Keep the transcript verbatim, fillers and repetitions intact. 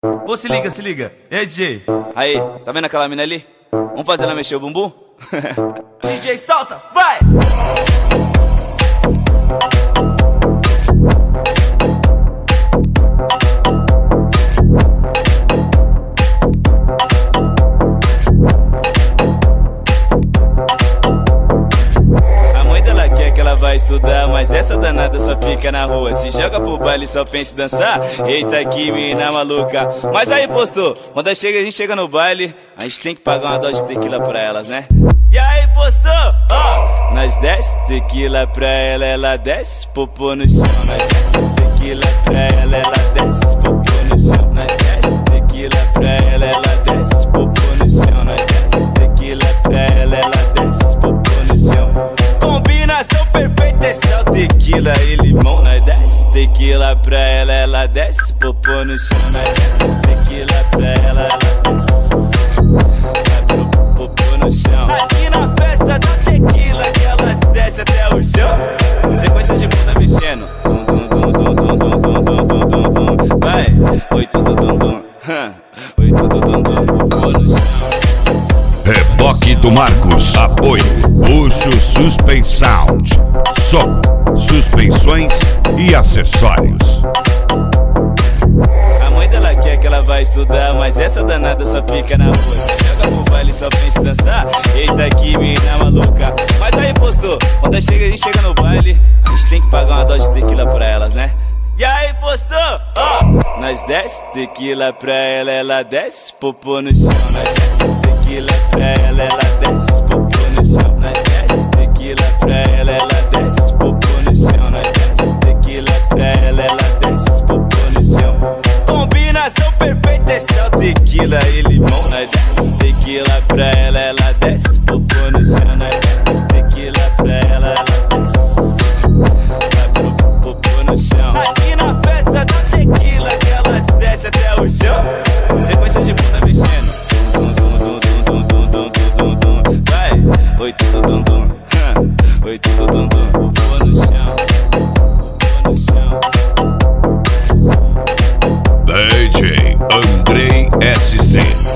Ô, se liga, se liga. E aí, D J? Aí, tá vendo aquela mina ali? Vamos fazer ela mexer o bumbum? D J, solta, vai! Vai estudar, mas essa danada só fica na rua. Se joga pro baile só pensa em dançar. Eita, que mina maluca. Mas aí, postou, quando a gente chega no baile, a gente tem que pagar uma dose de tequila pra elas, né? E aí, postou, ó, nós desce tequila pra ela, ela desce popô no chão. Nós desce tequila pra ela, ela desce popô no chão. Nós desce tequila pra ela, ela desce popô no chão. Nós desce tequila pra ela, ela desce popô no chão. Combinação perfeita, esse é o tequila e limão. Nós desce tequila pra ela, ela desce popô no chão. Nós desce tequila pra ela, ela desce popô no chão. Aqui na festa da tequila que elas descem até o chão. Sequência de bunda mexendo. Dum, dum, dum, dum, dum, dum, dum, dum, dum, dum. Vai, oi tudo dum, dum. Oi tudo dum, dum, popô no chão. Reboque do Marcos, apoio Bucho Suspense Sound, som, suspensões e acessórios. A mãe dela quer que ela vai estudar, mas essa danada só fica na rua. Se joga pro baile só pensa em dançar. Eita, que mina maluca. Mas aí, postou, quando a gente chega no baile, a gente tem que pagar uma dose de tequila pra elas, né? E aí, postou, ó, nós desce tequila pra ela, ela desce popô no chão. Nós desce tequila pra ela, ela desce popô no chão. Nós desce tequila pra ela, ela desce popô no chão. Nós desce tequila pra ela, ela desce popô no chão. Combinação perfeita, esse é o tequila e limão. Nós desce tequila pra ela, ela desce popô no chão. Nós desce tequila pra ela, ela desce popô no chão. Aqui na festa da tequila que elas descem até o chão. Sequência de bunda mexendo. Dum, dum, dum, dum, dum, dum, dum, dum, dum. Vai, oi tudo dum, dum. Oi tudo dum, dum. Popô no chão. Popô no chão. D J Andrei S C